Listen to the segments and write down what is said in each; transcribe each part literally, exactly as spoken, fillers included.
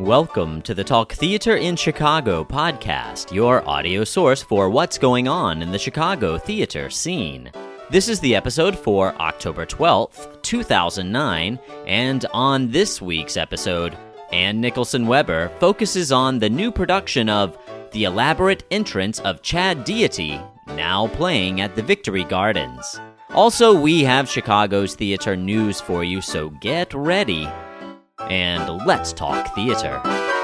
Welcome to the Talk Theater in Chicago podcast, your audio source for what's going on in the Chicago theater scene. This is the episode for October twelfth, two thousand nine, and on this week's episode, Ann Nicholson Weber focuses on the new production of The Elaborate Entrance of Chad Deity, now playing at the Victory Gardens. Also, we have Chicago's theater news for you, so get ready. And let's talk theater.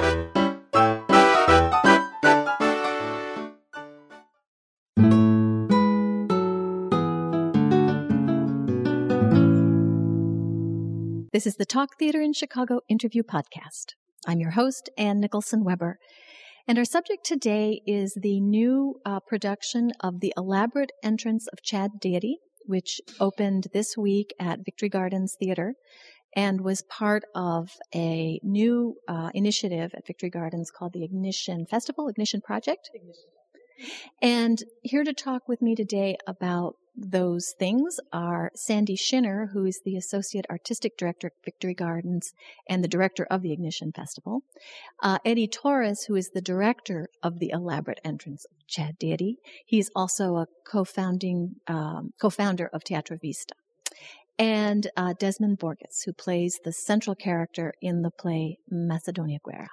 This is the Talk Theater in Chicago interview podcast. I'm your host, Ann Nicholson Weber. And our subject today is the new uh, production of The Elaborate Entrance of Chad Deity, which opened this week at Victory Gardens Theater and was part of a new uh, initiative at Victory Gardens called the Ignition Festival, Ignition Project. Ignition. And here to talk with me today about those things are Sandy Shinner, who is the Associate Artistic Director at Victory Gardens and the Director of the Ignition Festival, uh, Eddie Torres, who is the Director of the Elaborate Entrance of Chad Deity. He's also a co-founding, um, co-founder of Teatro Vista. And uh, Desmond Borges, who plays the central character in the play Macedonia Guerra.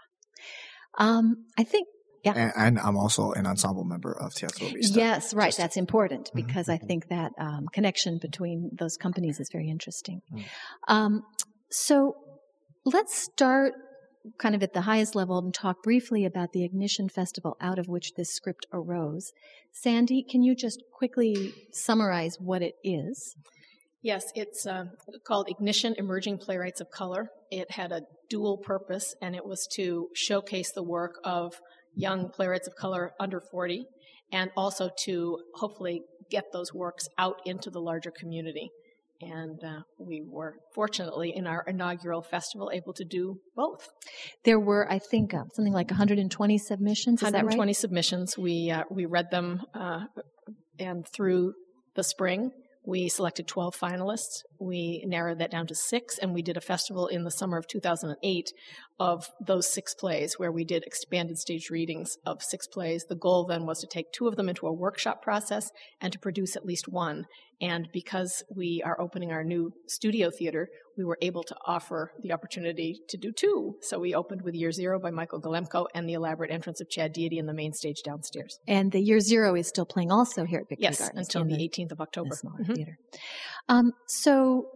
Um, I think, yeah. And, and I'm also an ensemble member of Teatro Vista. Yes, right. Just, That's important because mm-hmm. I think that um, connection between those companies is very interesting. Mm. Um, so let's start kind of at the highest level and talk briefly about the Ignition Festival out of which this script arose. Sandy, can you just quickly summarize what it is? Yes, it's uh, called Ignition Emerging Playwrights of Color. It had a dual purpose, and it was to showcase the work of young playwrights of color under forty, and also to hopefully get those works out into the larger community. And uh, we were fortunately in our inaugural festival able to do both. There were, I think, uh, something like one hundred twenty submissions. Is one hundred twenty that right? submissions. We uh, we read them, uh, and through the spring, we selected twelve finalists. We narrowed that down to six, and we did a festival in the summer of two thousand eight of those six plays where we did expanded stage readings of six plays. The goal then was to take two of them into a workshop process and to produce at least one. And because we are opening our new studio theater, we were able to offer the opportunity to do two. So we opened with Year Zero by Michael Golemko and The Elaborate Entrance of Chad Deity in the main stage downstairs. And the Year Zero is still playing also here at Victory yes, Gardens. Yes, until the eighteenth of October. The smaller mm-hmm. theater. Um, so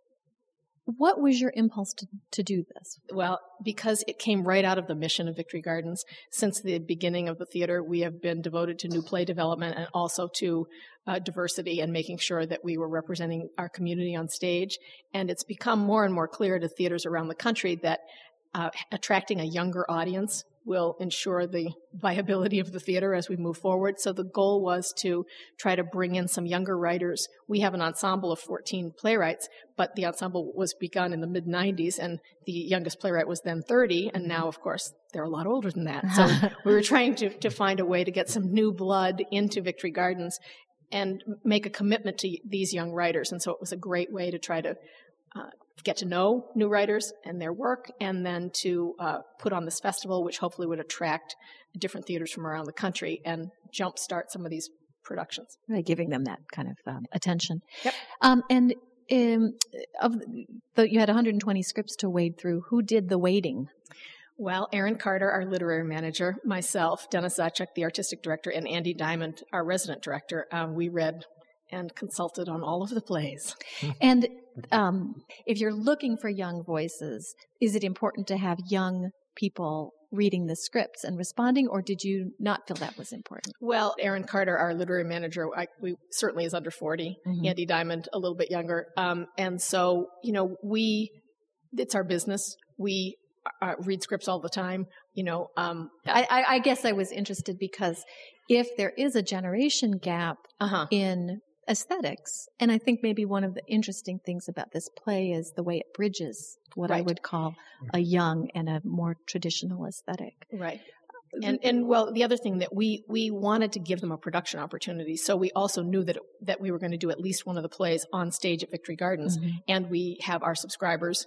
what was your impulse to, to do this? Well, because it came right out of the mission of Victory Gardens. Since the beginning of the theater, we have been devoted to new play development and also to uh, diversity and making sure that we were representing our community on stage. And it's become more and more clear to theaters around the country that uh, attracting a younger audience will ensure the viability of the theater as we move forward. So the goal was to try to bring in some younger writers. We have an ensemble of fourteen playwrights, but the ensemble was begun in the mid nineties, and the youngest playwright was then thirty, and now, of course, they're a lot older than that. So we were trying to, to find a way to get some new blood into Victory Gardens and make a commitment to these young writers. And so it was a great way to try to uh, get to know new writers and their work, and then to uh, put on this festival, which hopefully would attract different theaters from around the country and jumpstart some of these productions. Really giving them that kind of um, attention. Yep. Um, and um, of the, you had one hundred twenty scripts to wade through. Who did the wading? Well, Aaron Carter, our literary manager, myself, Dennis Zacek, the artistic director, and Andy Diamond, our resident director, um, we read and consulted on all of the plays. And um, if you're looking for young voices, is it important to have young people reading the scripts and responding, or did you not feel that was important? Well, Aaron Carter, our literary manager, I, we certainly is under forty. Mm-hmm. Andy Diamond, a little bit younger. Um, and so, you know, we, it's our business. We uh, read scripts all the time. You know, um, I, I, I guess I was interested because if there is a generation gap uh-huh. in aesthetics, and I think maybe one of the interesting things about this play is the way it bridges what right. I would call a young and a more traditional aesthetic. Right. And, and well, the other thing that we, we wanted to give them a production opportunity. So we also knew that, it, that we were going to do at least one of the plays on stage at Victory Gardens. Mm-hmm. And we have our subscribers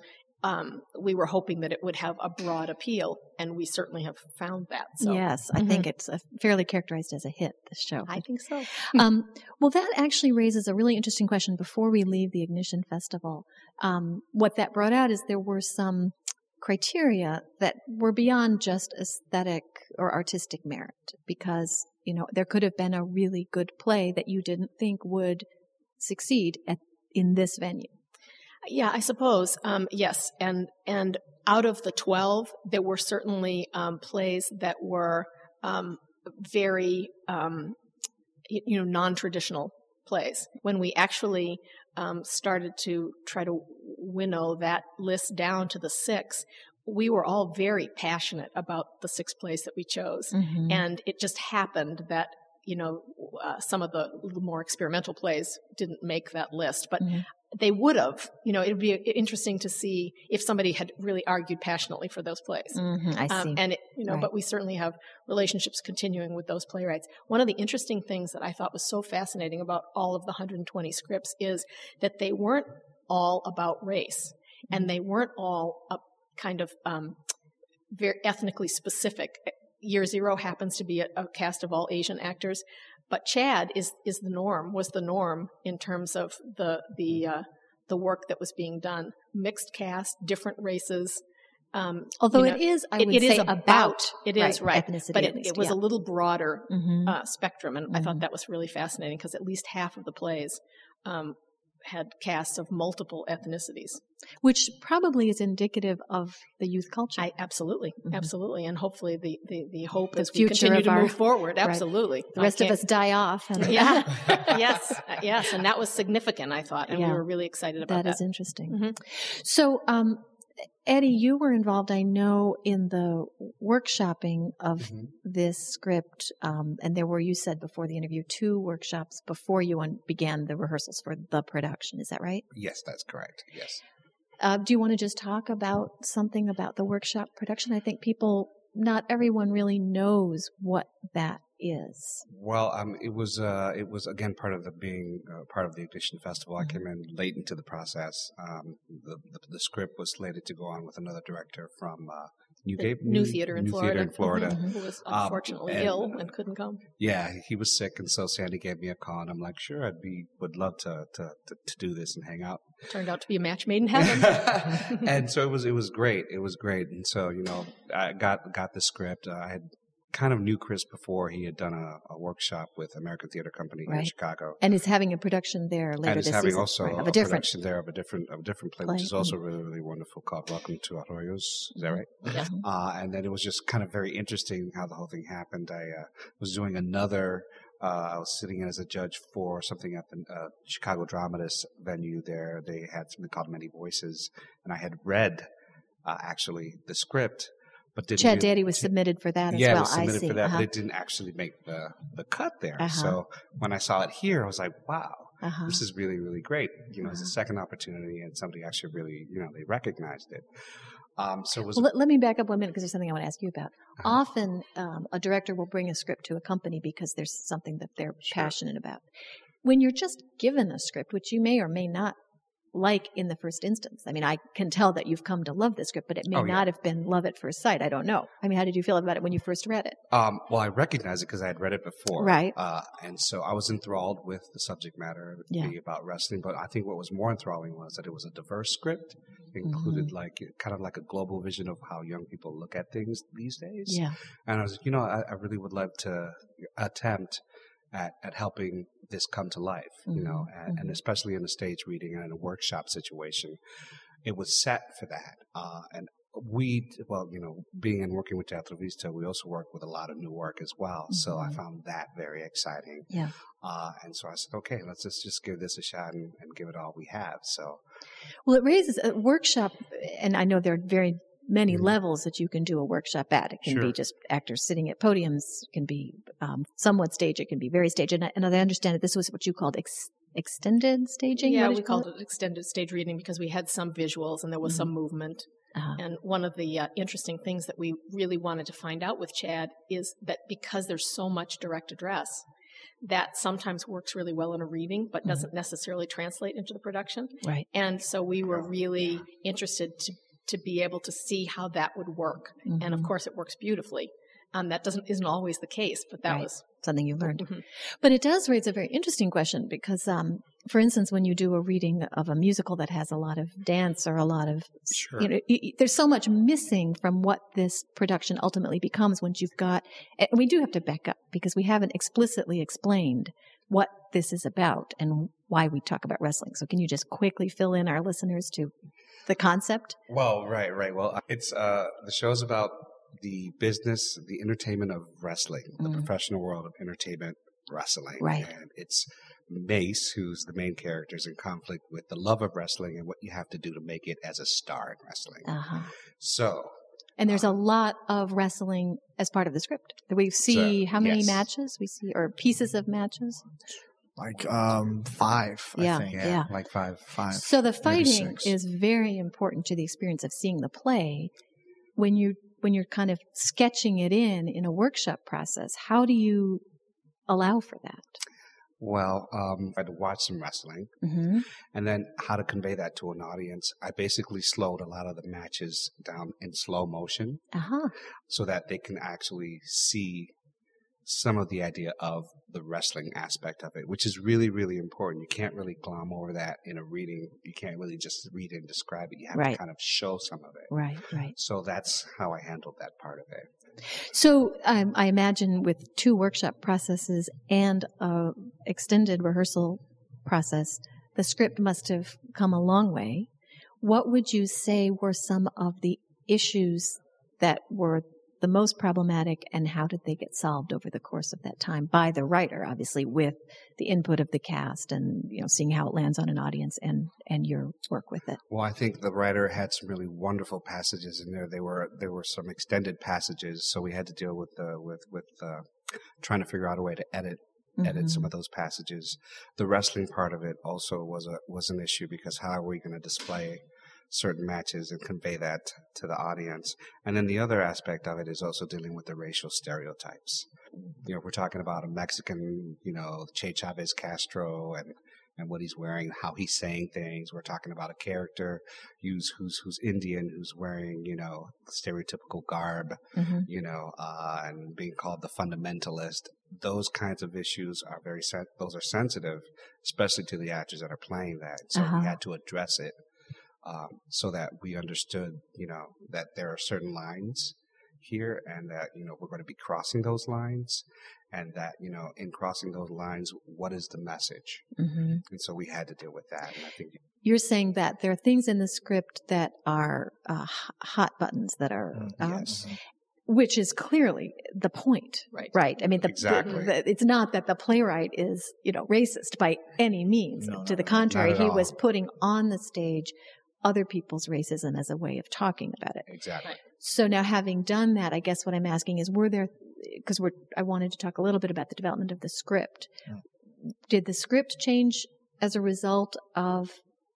um, we were hoping that it would have a broad appeal, and we certainly have found that. So. Yes, I Mhm. think it's a fairly characterized as a hit, this show. I think so. um, well, that actually raises a really interesting question before we leave the Ignition Festival. Um, what that brought out is there were some criteria that were beyond just aesthetic or artistic merit, because, you know, there could have been a really good play that you didn't think would succeed at, in this venue. Yeah, I suppose. Um, yes. And, and out of the twelve, there were certainly um, plays that were um, very, um, you know, non-traditional plays. When we actually um, started to try to winnow that list down to the six, we were all very passionate about the six plays that we chose. Mm-hmm. And it just happened that, you know, uh, some of the more experimental plays didn't make that list. But mm-hmm. they would have, you know, it'd be interesting to see if somebody had really argued passionately for those plays. Mm-hmm, I see. Um, and, it, you know, right. but we certainly have relationships continuing with those playwrights. One of the interesting things that I thought was so fascinating about all of the one hundred twenty scripts is that they weren't all about race, mm-hmm. and they weren't all a kind of um, very ethnically specific. Year Zero happens to be a, a cast of all Asian actors. But Chad is is the norm, was the norm in terms of the the uh, the work that was being done. Mixed cast, different races. Um, Although you know, it is, I it, would it say is about, about it is right, right, ethnicity but at it, least, it was yeah. a little broader mm-hmm. uh, spectrum, and mm-hmm. I thought that was really fascinating because at least half of the plays um, had casts of multiple ethnicities, which probably is indicative of the youth culture. I absolutely, mm-hmm. absolutely, and hopefully the the, the hope the as we continue to our, move forward, absolutely. Right. The rest of us die off. And yeah, yes, yes, and that was significant, I thought, and yeah. we were really excited about that. That is interesting. Mm-hmm. So, um, Eddie, you were involved, I know, in the workshopping of mm-hmm. this script, um, and there were, you said before the interview, two workshops before you un- began the rehearsals for the production. Is that right? Yes, that's correct. Yes. Uh, do you want to just talk about something about the workshop production? I think people, not everyone really knows what that is. Well, um, it was uh, it was again part of the being uh, part of the Ignition Festival. Mm-hmm. I came in late into the process. Um, the, the the script was slated to go on with another director from uh, Newgate, New, New Theater in New Florida, Theater in Florida, mm-hmm. who was unfortunately um, and, ill and couldn't come. Yeah, he was sick, and so Sandy gave me a call, and I'm like, sure, I'd be would love to to to, to do this and hang out. Turned out to be a match made in heaven. And so it was it was great. It was great, and so you know, I got got the script. Uh, I had. kind of knew Chris before. He had done a, a workshop with American Theater Company right. in Chicago, and is having a production there later and is this having season, also right, of a, a different production there of a different of a different play, play. which is also really really wonderful, called Welcome to Arroyos. Is that right? Yeah. Uh, and then it was just kind of very interesting how the whole thing happened. I uh, was doing another. Uh, I was sitting in as a judge for something at the uh, Chicago Dramatist venue. There, they had something called Many Voices, and I had read uh, actually the script. But didn't Chad really, Daddy was submitted for that as yeah, well. Yeah, was submitted I see. for that, uh-huh. but it didn't actually make the, the cut there. Uh-huh. So when I saw it here, I was like, wow, uh-huh. this is really, really great. You know, uh-huh. it's a second opportunity, and somebody actually really, you know, they recognized it. Um, so it was. Well, let, let me back up one minute because there's something I want to ask you about. Uh-huh. Often, um, a director will bring a script to a company because there's something that they're sure. passionate about. When you're just given a script, which you may or may not like in the first instance. I mean, I can tell that you've come to love the script, but it may oh, not yeah. have been love at first sight. I don't know. I mean, how did you feel about it when you first read it? Um, well, I recognized it because I had read it before. Right. Uh, and so I was enthralled with the subject matter. It would yeah. be about wrestling. But I think what was more enthralling was that it was a diverse script. It included mm-hmm. like kind of like a global vision of how young people look at things these days. Yeah. And I was, you know, I, I really would love to attempt At, at helping this come to life, you mm-hmm. know, and, mm-hmm. and especially in a stage reading and in a workshop situation, it was set for that. Uh, and we, well, you know, being and working with Teatro Vista, we also work with a lot of new work as well. Mm-hmm. So I found that very exciting. Yeah. Uh, and so I said, okay, let's just, just give this a shot and, and give it all we have. So. Well, it raises a workshop, and I know there are very many mm-hmm. levels that you can do a workshop at. It can sure. be just actors sitting at podiums. It can be um, somewhat stage. It can be very stage. And I, and I understand that this was what you called ex- extended staging? Yeah, we call called it? it extended stage reading because we had some visuals and there was mm-hmm. some movement. Uh-huh. And one of the uh, interesting things that we really wanted to find out with Chad is that because there's so much direct address, that sometimes works really well in a reading, but doesn't mm-hmm. necessarily translate into the production. Right. And so we were really interested to to be able to see how that would work. Mm-hmm. And of course, it works beautifully. Um, that doesn't isn't always the case, but that right. was something you learned. Mm-hmm. But it does raise a very interesting question because, um, for instance, when you do a reading of a musical that has a lot of dance or a lot of, Sure. you know, y- y- there's so much missing from what this production ultimately becomes once you've got, and we do have to back up because we haven't explicitly explained what this is about and why we talk about wrestling. So can you just quickly fill in our listeners to the concept? Well, right, right. Well, it's uh, the show's about the business, the entertainment of wrestling, the Mm. professional world of entertainment wrestling. Right. And it's Mace, who's the main character, is in conflict with the love of wrestling and what you have to do to make it as a star in wrestling. Uh-huh. So, And there's a um, lot of wrestling as part of the script. We see So, how many yes. matches we see, or pieces of matches. Like um, five, Yeah. I think. yeah, Yeah. like five. Five. So the maybe fighting six. is very important to the experience of seeing the play. When you when you're kind of sketching it in in a workshop process, how do you allow for that? Well, um, I had to watch some wrestling, Mm-hmm. and then how to convey that to an audience. I basically slowed a lot of the matches down in slow motion Uh-huh. so that they can actually see some of the idea of the wrestling aspect of it, which is really, really important. You can't really glom over that in a reading. You can't really just read it and describe it. You have Right. to kind of show some of it. Right, right. So that's how I handled that part of it. So um, I imagine with two workshop processes and a extended rehearsal process, the script must have come a long way. What would you say were some of the issues that were the most problematic, and how did they get solved over the course of that time by the writer, obviously with the input of the cast and, you know, seeing how it lands on an audience and, and your work with it? Well, I think the writer had some really wonderful passages in there. There were there were some extended passages, so we had to deal with the with with uh, trying to figure out a way to edit edit some of those passages. The wrestling part of it also was a was an issue because how are we going to display certain matches and convey that to the audience? And then the other aspect of it is also dealing with the racial stereotypes. You know, we're talking about a Mexican, you know, Che Chavez Castro and and what he's wearing, how he's saying things. We're talking about a character who's who's who's Indian, who's wearing, you know, stereotypical garb, Mm-hmm. you know, uh, and being called the fundamentalist. Those kinds of issues are very sen- those are sensitive, especially to the actors that are playing that. So Uh-huh. we had to address it um, so that we understood, you know, that there are certain lines here, and that, you know, we're going to be crossing those lines, and that, you know, in crossing those lines, what is the message? Mm-hmm. And so we had to deal with that. And I think You're saying that there are things in the script that are uh, h- hot buttons that are, Mm, um, yes. which is clearly the point, Right. right? I mean, the, Exactly. the- the- it's not that the playwright is, you know, racist by any means. No, to no, the no, contrary, not at he all. was putting on the stage other people's racism as a way of talking about it. Exactly. Right. So now, having done that, I guess what I'm asking is, were there, because we're, I wanted to talk a little bit about the development of the script. Yeah. Did the script change as a result of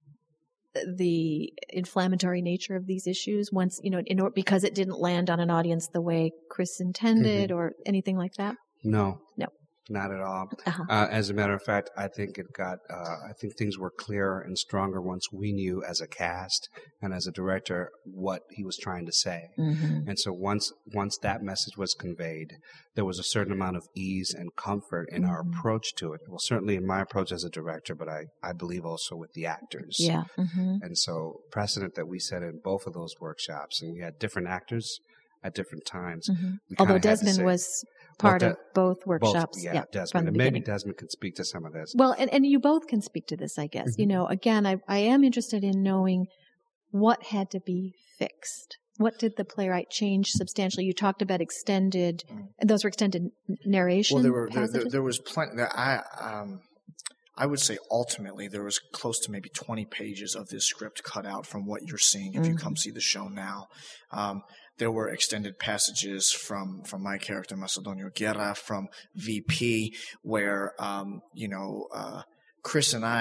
the inflammatory nature of these issues once, you know, in or, because it didn't land on an audience the way Chris intended or anything like that? No. No. Not at all. Uh-huh. Uh, as a matter of fact, I think it got, uh, I think things were clearer and stronger once we knew as a cast and as a director what he was trying to say. Mm-hmm. And so once, once that message was conveyed, there was a certain amount of ease and comfort in our Mhm. approach to it. Well, certainly in my approach as a director, but I, I believe also with the actors. Yeah. Mm-hmm. And so precedent that we set in both of those workshops, and we had different actors at different times. Mm-hmm. We Although kinda had to Desmond say- was part Well, of both both, workshops. yeah, from Desmond. the And maybe beginning. Desmond can speak to some of this. Well, and, and you both can speak to this, I guess. Mm-hmm. You know, again, I, I am interested in knowing what had to be fixed. What did the playwright change substantially? You talked about extended, and those were extended n- narration Well, there were there, passages? there, there was plenty. There, I um, I would say ultimately there was close to maybe twenty pages of this script cut out from what you're seeing if you come see the show now. Um, there were extended passages from from my character Macedonio Guerra, from V P, where um, you know uh, Chris and I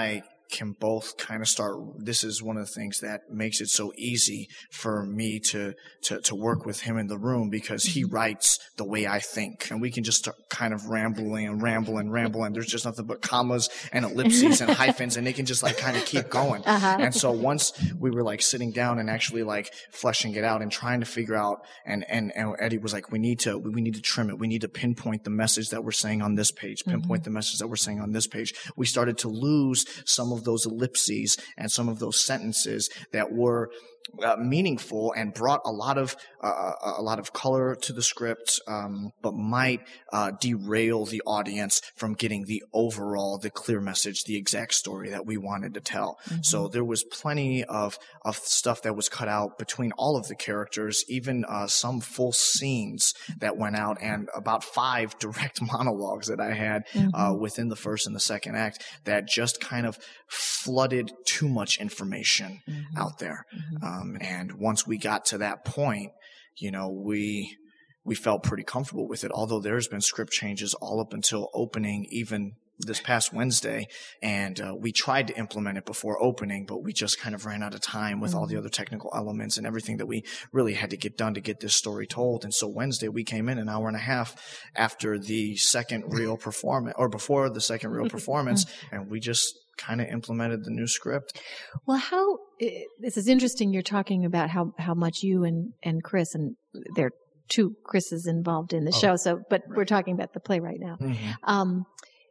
can both kind of start. This is one of the things that makes it so easy for me to, to, to work with him in the room, because he writes the way I think, and we can just start kind of rambling and ramble and ramble, and there's just nothing but commas and ellipses and hyphens, and they can just like kind of keep going. Uh-huh. And so once we were like sitting down and actually like fleshing it out and trying to figure out, and, and, and Eddie was like, we need to, we need to trim it. We need to pinpoint the message that we're saying on this page, pinpoint mm-hmm. the message that we're saying on this page. We started to lose some of those ellipses and some of those sentences that were Uh, meaningful and brought a lot of uh, a lot of color to the script, um, but might uh, derail the audience from getting the overall, the clear message, the exact story that we wanted to tell. Mm-hmm. So there was plenty of of stuff that was cut out between all of the characters, even uh, some full scenes that went out, and about five direct monologues that I had mm-hmm. uh, within the first and the second act that just kind of flooded too much information mm-hmm. out there. Mm-hmm. Um, Um, and once we got to that point, you know, we we felt pretty comfortable with it, although there's been script changes all up until opening, even this past Wednesday. And uh, we tried to implement it before opening, but we just kind of ran out of time with mm-hmm. all the other technical elements and everything that we really had to get done to get this story told. And so Wednesday, we came in an hour and a half after the second real performance, or before the second real performance, and we just kind of implemented the new script. Well, how, this is interesting. You're talking about how, how much you and, and Chris, and there are two Chris's involved in the oh, show. So, but right. we're talking about the play right now. Mm-hmm. Um,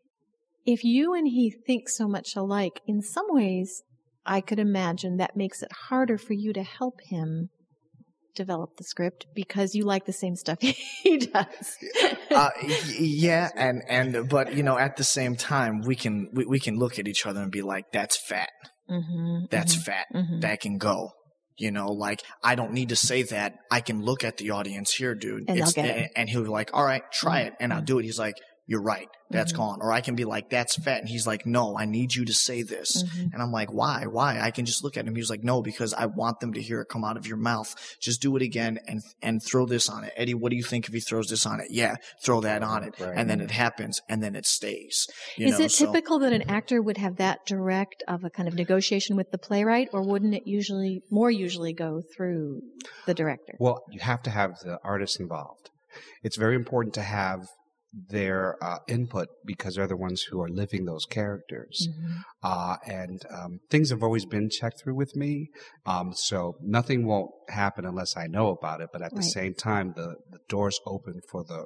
if you and he think so much alike, in some ways, I could imagine that makes it harder for you to help him develop the script, because you like the same stuff he does. uh, yeah, and and but you know, at the same time, we can we, we can look at each other and be like, "That's fat. Mm-hmm, That's mm-hmm, fat. Mm-hmm. That can go." You know, like, I don't need to say that. I can look at the audience here, dude, and, it's, get it. and he'll be like, "All right, try mm-hmm. it," and I'll do it. He's like, "You're right. That's mm-hmm. gone." Or I can be like, "That's fat." And he's like, "No, I need you to say this." Mm-hmm. And I'm like, "Why? Why?" I can just look at him. He's like, "No, because I want them to hear it come out of your mouth. Just do it again and, and throw this on it." "Eddie, what do you think if he throws this on it?" "Yeah, throw that on it." Right. And then it happens, and then it stays. You Is know? it so, typical that an actor would have that direct of a kind of negotiation with the playwright, or wouldn't it usually, more usually go through the director? Well, you have to have the artist involved. It's very important to have their uh, input, because they're the ones who are living those characters. Mm-hmm. Uh, and um, things have always been checked through with me. Um, so nothing won't happen unless I know about it. But at right. the same time, the, the door's open for the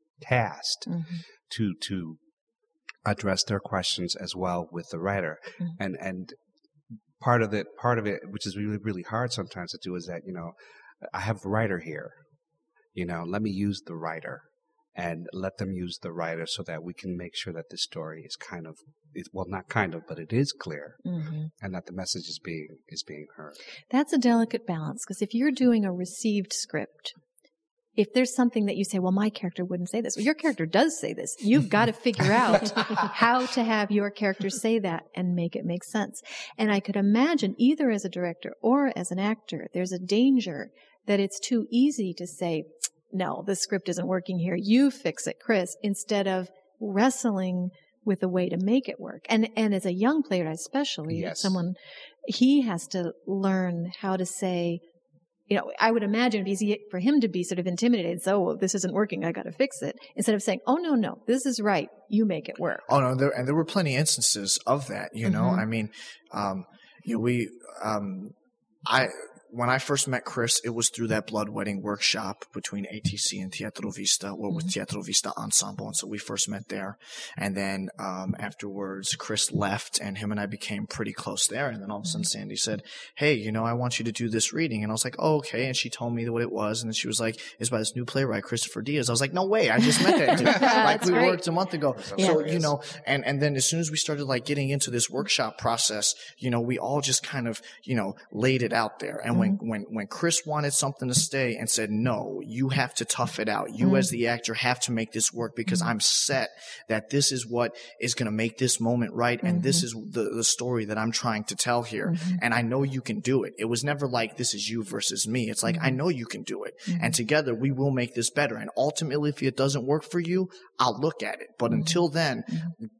cast mm-hmm. to to address their questions as well with the writer. Mm-hmm. And and part of it, part of it, which is really, really hard sometimes to do, is that, you know, I have the writer here. You know, let me use the writer. And let them use the writer so that we can make sure that this story is kind of, well, not kind of, but it is clear, mm-hmm. and that the message is being is being heard. That's a delicate balance, because if you're doing a received script, if there's something that you say, well, my character wouldn't say this, well, your character does say this. You've got to figure out how to have your character say that and make it make sense. And I could imagine, either as a director or as an actor, there's a danger that it's too easy to say, "No, the script isn't working here. You fix it, Chris," instead of wrestling with a way to make it work. And and as a young player, especially, yes. someone, he has to learn how to say, you know, I would imagine it'd be easy for him to be sort of intimidated. So, well, this isn't working, I got to fix it. Instead of saying, "Oh, no, no, this is right. You make it work." Oh, no, there, and there were plenty of instances of that, you know. Mm-hmm. I mean, um, you know, we, um, I... When I first met Chris, it was through that Blood Wedding workshop between A T C and Teatro Vista, or with mm-hmm. Teatro Vista Ensemble. And so we first met there. And then um, afterwards, Chris left, and him and I became pretty close there. And then all of a sudden, Sandy said, "Hey, you know, I want you to do this reading." And I was like, "Oh, okay." And she told me what it was. And then she was like, "It's by this new playwright, Christopher Diaz." I was like, "No way. I just met that dude. Like, we great. worked a month ago." Yeah. So, you know, and, and then as soon as we started like getting into this workshop process, you know, we all just kind of, you know, laid it out there. And mm-hmm. when, when, when Chris wanted something to stay and said, "No, you have to tough it out. You mm-hmm. as the actor have to make this work, because I'm set that this is what is going to make this moment right. And mm-hmm. this is the, the story that I'm trying to tell here. Mm-hmm. And I know you can do it." It was never like, this is you versus me. It's like, mm-hmm. I know you can do it. Mm-hmm. And together we will make this better. And ultimately, if it doesn't work for you, I'll look at it. But mm-hmm. until then, mm-hmm.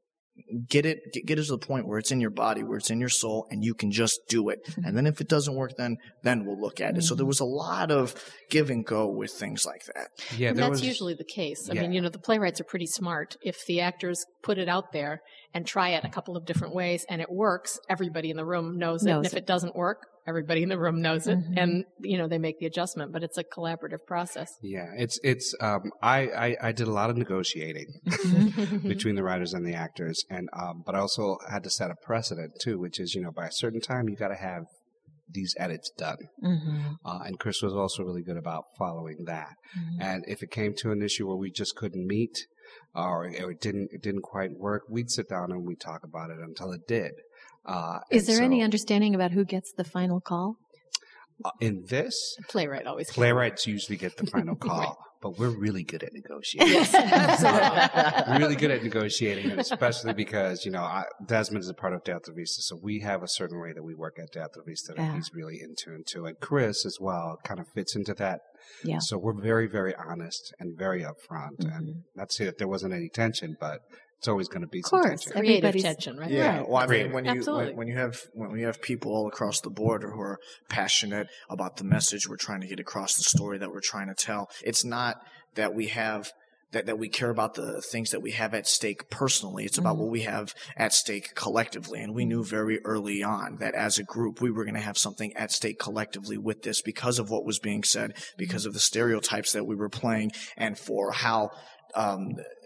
get it, get, get it to the point where it's in your body, where it's in your soul, and you can just do it. And then if it doesn't work, then then we'll look at it. So there was a lot of give and go with things like that. Yeah, and there that's was, usually the case. I yeah. mean, you know, the playwrights are pretty smart. If the actors put it out there and try it a couple of different ways and it works, everybody in the room knows it. Knows and if it. it doesn't work, everybody in the room knows it. Mhm. And, you know, they make the adjustment, but it's a collaborative process. Yeah, it's it's. Um, I, I I did a lot of negotiating between the writers and the actors, and um, but I also had to set a precedent too, which is, you know, by a certain time you got to have these edits done. Mm-hmm. Uh, and Chris was also really good about following that. Mm-hmm. And if it came to an issue where we just couldn't meet, or it didn't it didn't quite work, we'd sit down and we'd talk about it until it did. Uh, Is there so, any understanding about who gets the final call? uh, in this? The playwright always can. Playwrights usually get the final call, Right. but we're really good at negotiating. Yes, absolutely. We're really good at negotiating, and especially because, you know, I, Desmond is a part of Teatro Vista, so we have a certain way that we work at Teatro Vista that Yeah. he's really in tune to. And Chris as well kind of fits into that. Yeah. So we're very, very honest and very upfront. Mhm. And not to say that there wasn't any tension, but it's always going to be Of some course. tension. Creative Everybody's- tension, right? Yeah, Right. well, I mean, Creative. when you Absolutely. when, when you have when you have people all across the board who are passionate about the message we're trying to get across, the story that we're trying to tell, it's not that we have that, that we care about the things that we have at stake personally. It's about Mhm. what we have at stake collectively. And we knew very early on that as a group, we were going to have something at stake collectively with this because of what was being said, because of the stereotypes that we were playing, and for how um,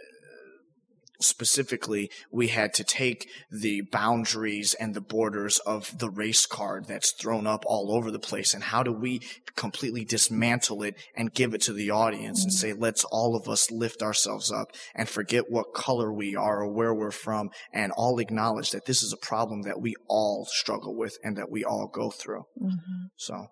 specifically we had to take the boundaries and the borders of the race card that's thrown up all over the place, and how do we completely dismantle it and give it to the audience and say, let's all of us lift ourselves up and forget what color we are or where we're from, and all acknowledge that this is a problem that we all struggle with and that we all go through. Mhm. So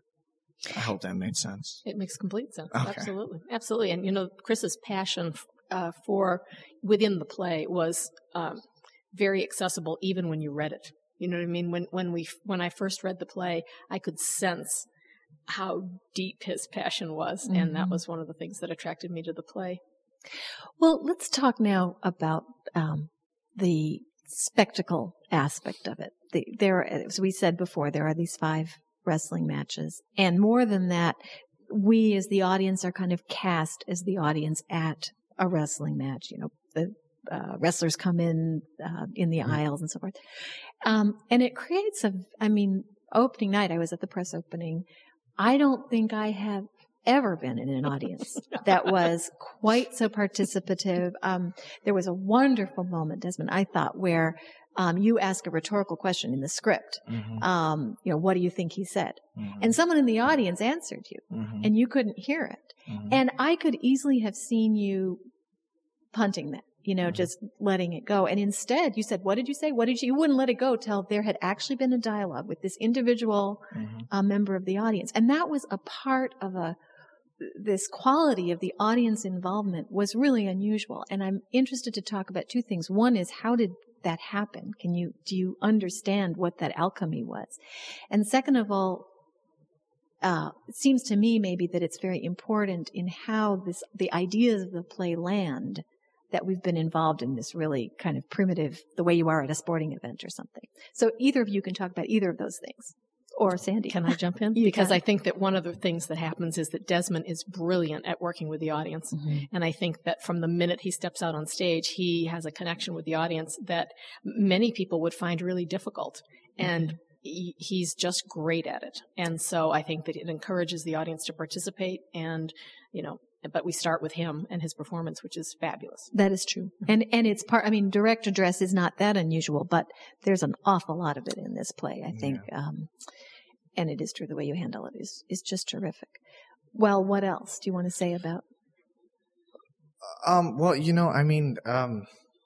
I hope that made sense. It makes complete sense. Okay. Absolutely. Absolutely. And, you know, Chris's passion uh, for within the play was um, very accessible even when you read it. You know what I mean? When when we when I first read the play, I could sense how deep his passion was. And that Mhm. was one of the things that attracted me to the play. Well, let's talk now about um, the spectacle aspect of it. The, there, as we said before, there are these five wrestling matches, and more than that, we as the audience are kind of cast as the audience at a wrestling match. You know, the uh, wrestlers come in uh, in the Mhm. aisles and so forth, um, and it creates a. I mean, opening night, I was at the press opening. I don't think I have ever been in an audience that was quite so participative. Um, there was a wonderful moment, Desmond, I thought, where um, you ask a rhetorical question in the script. Mm-hmm. Um, you know, what do you think he said? Mm-hmm. And someone in the audience answered you, Mm-hmm. and you couldn't hear it. Mm-hmm. And I could easily have seen you punting that, you know, Mhm. just letting it go. And instead, you said, what did you say? What did you, you wouldn't let it go till there had actually been a dialogue with this individual Mm-hmm. uh, member of the audience. And that was a part of a, this quality of the audience involvement was really unusual. And I'm interested to talk about two things. One is, how did that happen? Can you, do you understand what that alchemy was? And second of all, uh, it seems to me maybe that it's very important in how this, the ideas of the play land, that we've been involved in this really kind of primitive, the way you are at a sporting event or something. So either of you can talk about either of those things. Or Sandy. Can I jump in? You Because can. I think that one of the things that happens is that Desmond is brilliant at working with the audience. Mhm. And I think that from the minute he steps out on stage, he has a connection with the audience that many people would find really difficult. And he, he's just great at it. And so I think that it encourages the audience to participate. And, you know, but we start with him and his performance, which is fabulous. That is true. And and it's part, I mean, direct address is not that unusual, but there's an awful lot of it in this play, I think. Um, and it is true, the way you handle it is, is just terrific. Well, what else do you want to say about? Um, well, you know, I mean, um,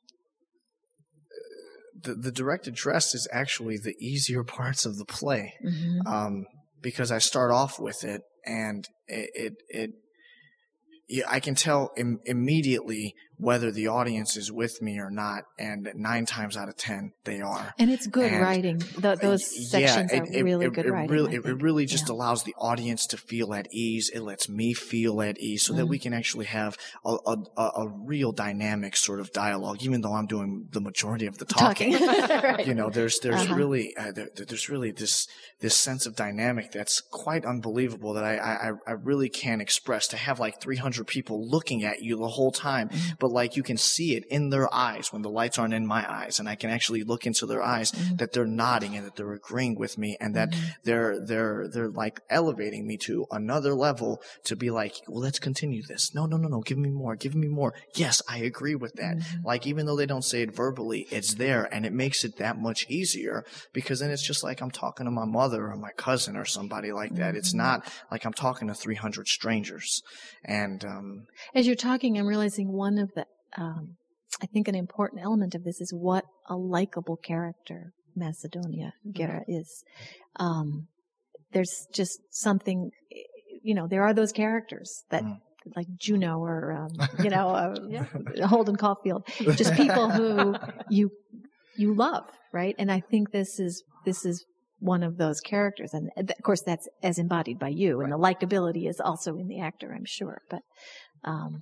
the the direct address is actually the easier parts of the play, Mm-hmm. um, because I start off with it, and it it, it yeah, I can tell Im- immediately whether the audience is with me or not, and nine times out of ten, they are. And it's good and, writing. The, those sections yeah, are it, really it, good it, writing. Really, it really just yeah. allows the audience to feel at ease. It lets me feel at ease so mm. that we can actually have a, a, a real dynamic sort of dialogue, even though I'm doing the majority of the talking. talking. Right. You know, there's there's uh-huh. really uh, there, there's really this this sense of dynamic that's quite unbelievable that I, I, I really can't express. To have like three hundred people looking at you the whole time, mm-hmm. but like you can see it in their eyes when the lights aren't in my eyes, and I can actually look into their eyes mm-hmm. that they're nodding and that they're agreeing with me, and that mm-hmm. they're they're they're like elevating me to another level to be like, well, let's continue this. No, no, no, no, give me more, give me more. Yes, I agree with that. Mm-hmm. Like even though they don't say it verbally, it's there, and it makes it that much easier because then it's just like I'm talking to my mother or my cousin or somebody like that. Mm-hmm. It's not like I'm talking to three hundred strangers. And um, as you're talking, I'm realizing one of the, um, I think an important element of this is what a likable character Macedonia Guerra is. Um, there's just something, you know, there are those characters that, mm. like Juno or, um, you know, uh, yeah. Holden Caulfield, just people who you you love, right? And I think this is this is one of those characters, and of course that's as embodied by you, and the likability is also in the actor, I'm sure. But um,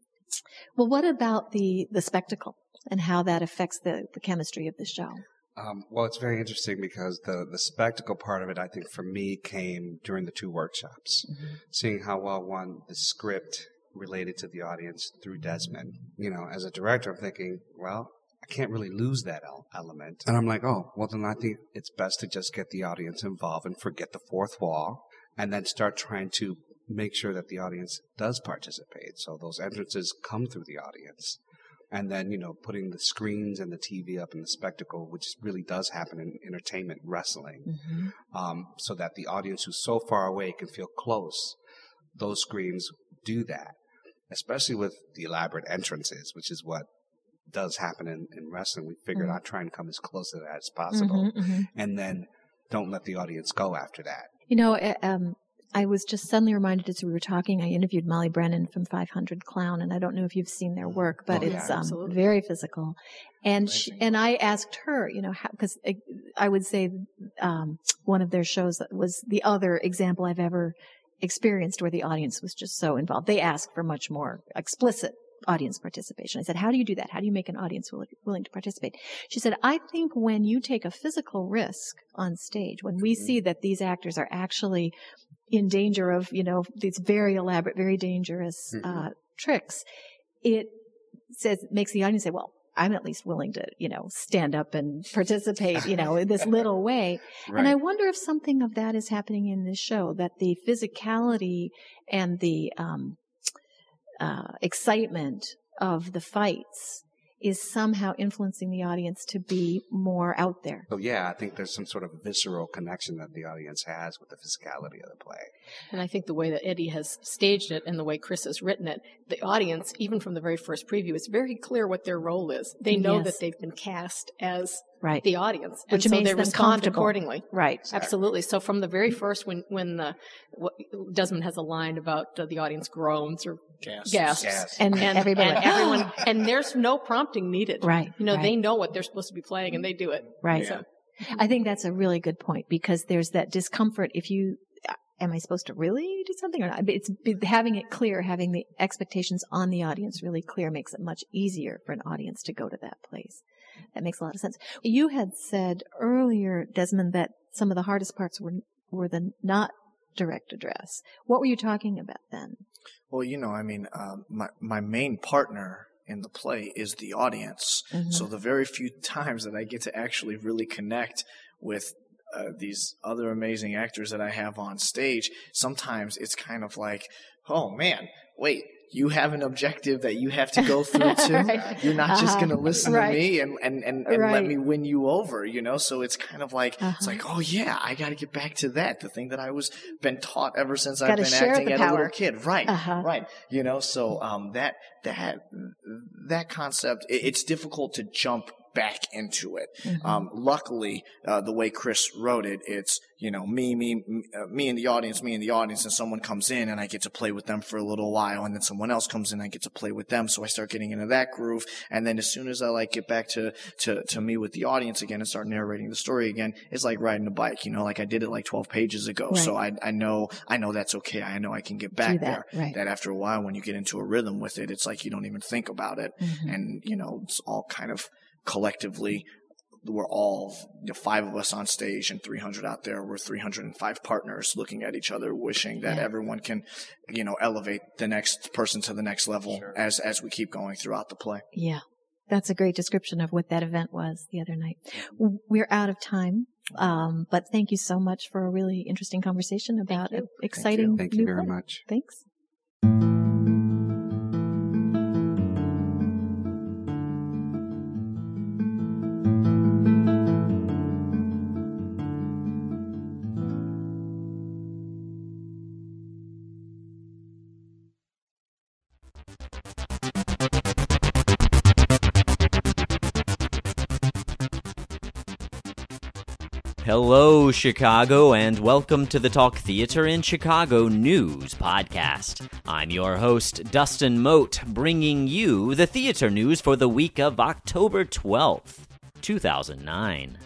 well, what about the the spectacle and how that affects the the chemistry of the show? Um, well, it's very interesting because the, the spectacle part of it, I think, for me, came during the two workshops. Mm-hmm. Seeing how well, one, the script related to the audience through Desmond. You know, as a director, I'm thinking, well, I can't really lose that element. And I'm like, oh, well, then I think it's best to just get the audience involved and forget the fourth wall and then start trying to make sure that the audience does participate. So those entrances come through the audience. And then, you know, putting the screens and the T V up in the spectacle, which really does happen in entertainment, wrestling, mm-hmm. um, so that the audience who's so far away can feel close. Those screens do that, especially with the elaborate entrances, which is what does happen in, in wrestling. We figured mm-hmm. I'd try and come as close to that as possible, mm-hmm, mm-hmm. and then don't let the audience go after that. You know, um, I was just suddenly reminded as we were talking, I interviewed Molly Brennan from five hundred Clown, and I don't know if you've seen their work, but oh, it's yeah, um, very physical. And she, and I asked her, you know, because I would say um, one of their shows was the other example I've ever experienced where the audience was just so involved. They asked for much more explicit audience participation. I said, how do you do that? How do you make an audience will, willing to participate? She said, I think when you take a physical risk on stage, when we see that these actors are actually in danger of, you know, these very elaborate, very dangerous uh, mm-hmm. tricks, it says, makes the audience say, well, I'm at least willing to, you know, stand up and participate, you know, in this little way. Right. And I wonder if something of that is happening in this show, that the physicality and the um, uh, excitement of the fights is somehow influencing the audience to be more out there. So yeah, I think there's some sort of visceral connection that the audience has with the physicality of the play. And I think the way that Eddie has staged it and the way Chris has written it, the audience, even from the very first preview, it's very clear what their role is. They know yes. that they've been cast as right. the audience, which and so makes they them respond accordingly. Right, absolutely. So from the very first, when when the what, Desmond has a line about uh, the audience groans or gasps, gasps. gasps. And, and everybody, and everyone, and there's no prompting needed. Right, you know, right. they know what they're supposed to be playing, and they do it. Right. So. I think that's a really good point because there's that discomfort if you. Am I supposed to really do something or not? It's having it clear, having the expectations on the audience really clear makes it much easier for an audience to go to that place. That makes a lot of sense. You had said earlier, Desmond, that some of the hardest parts were were the not direct address. What were you talking about then? Well, you know, I mean, um, my my main partner in the play is the audience. Mm-hmm. So the very few times that I get to actually really connect with Uh, these other amazing actors that I have on stage, sometimes it's kind of like, oh man, wait, you have an objective that you have to go through too? Right. You're not uh-huh. just going to listen right. to me and, and, and, and right. let me win you over, you know? So it's kind of like, uh-huh. it's like, oh yeah, I got to get back to that. The thing that I was been taught ever since I've been acting as a little kid. Right. Uh-huh. Right. You know, so, um, that, that, that concept, it, it's difficult to jump back into it. Mm-hmm. Um, luckily, uh, the way Chris wrote it, it's, you know, me, me, uh, me in the audience, me in the audience, and someone comes in and I get to play with them for a little while, and then someone else comes in and I get to play with them. So I start getting into that groove. And then as soon as I like get back to, to, to me with the audience again and start narrating the story again, it's like riding a bike, you know, like I did it like twelve pages ago. Right. So I, I know, I know that's okay. I know I can get back Do that, there. right. That after a while, when you get into a rhythm with it, it's like you don't even think about it. Mm-hmm. And, you know, it's all kind of collectively, we're all, you know, five of us on stage and three hundred out there. We're three hundred five partners looking at each other, wishing that yeah. everyone can, you know, elevate the next person to the next level Sure. as, as we keep going throughout the play. Yeah. That's a great description of what that event was the other night. We're out of time, um, but thank you so much for a really interesting conversation about an exciting Thank you new very play. much. Thanks. Hello, Chicago, and welcome to the Talk Theater in Chicago News podcast. I'm your host, Dustin Mote, bringing you the theater news for the week of October twelfth, two thousand nine.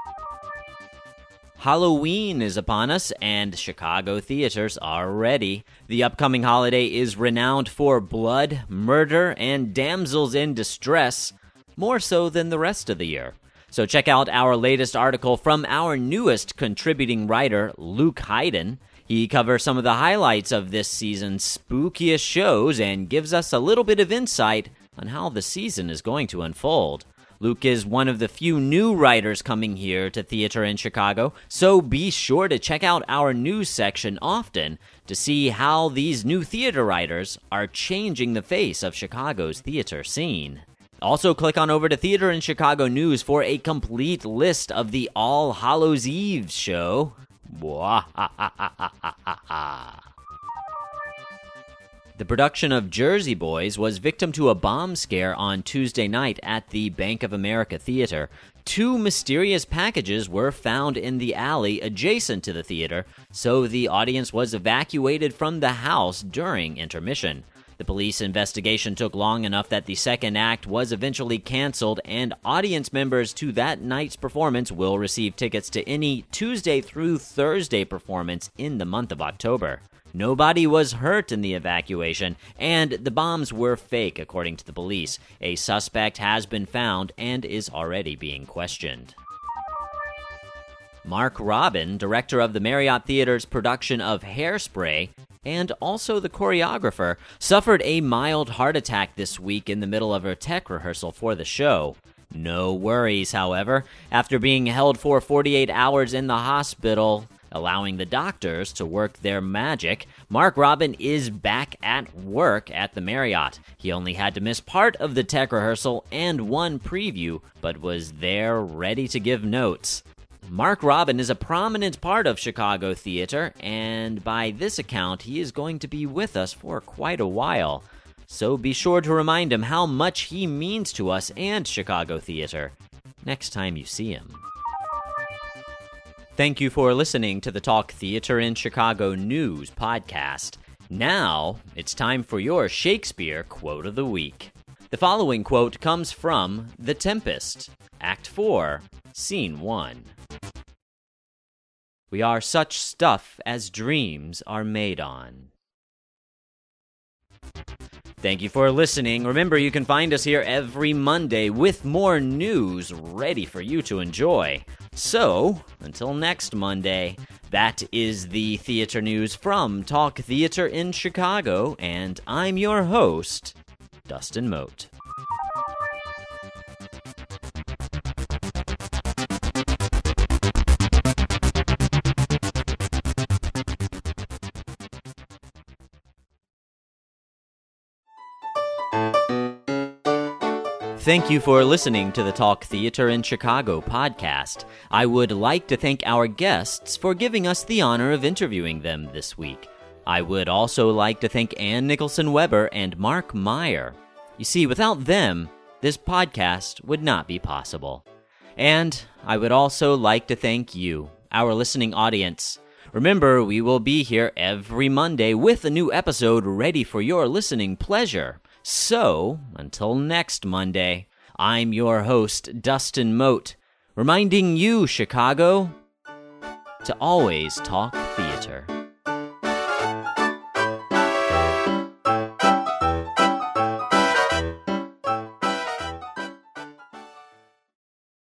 Halloween is upon us, and Chicago theaters are ready. The upcoming holiday is renowned for blood, murder, and damsels in distress, more so than the rest of the year. So check out our latest article from our newest contributing writer, Luke Hayden. He covers some of the highlights of this season's spookiest shows and gives us a little bit of insight on how the season is going to unfold. Luke is one of the few new writers coming here to theater in Chicago, so be sure to check out our news section often to see how these new theater writers are changing the face of Chicago's theater scene. Also, click on over to Theater in Chicago News for a complete list of the All Hallows Eve show. The production of Jersey Boys was victim to a bomb scare on Tuesday night at the Bank of America Theater. Two mysterious packages were found in the alley adjacent to the theater, so the audience was evacuated from the house during intermission. The police investigation took long enough that the second act was eventually canceled, and audience members to that night's performance will receive tickets to any Tuesday through Thursday performance in the month of October. Nobody was hurt in the evacuation, and the bombs were fake, according to the police. A suspect has been found and is already being questioned. Mark Robin, director of the Marriott Theater's production of Hairspray, and also the choreographer, suffered a mild heart attack this week in the middle of her tech rehearsal for the show. No worries, however. After being held for forty-eight hours in the hospital, allowing the doctors to work their magic, Mark Robin is back at work at the Marriott. He only had to miss part of the tech rehearsal and one preview, but was there ready to give notes. Mark Robin is a prominent part of Chicago theater, and by this account, he is going to be with us for quite a while. So be sure to remind him how much he means to us and Chicago theater next time you see him. Thank you for listening to the Talk Theater in Chicago News podcast. Now, it's time for your Shakespeare quote of the week. The following quote comes from The Tempest, Act four, Scene one. We are such stuff as dreams are made on. Thank you for listening. Remember, you can find us here every Monday with more news ready for you to enjoy. So, until next Monday, that is the theater news from Talk Theater in Chicago, and I'm your host, Dustin Mote. Thank you for listening to the Talk Theater in Chicago podcast. I would like to thank our guests for giving us the honor of interviewing them this week. I would also like to thank Ann Nicholson Weber and Mark Meyer. You see, without them, this podcast would not be possible. And I would also like to thank you, our listening audience. Remember, we will be here every Monday with a new episode ready for your listening pleasure. So, until next Monday, I'm your host, Dustin Mote, reminding you, Chicago, to always talk theater.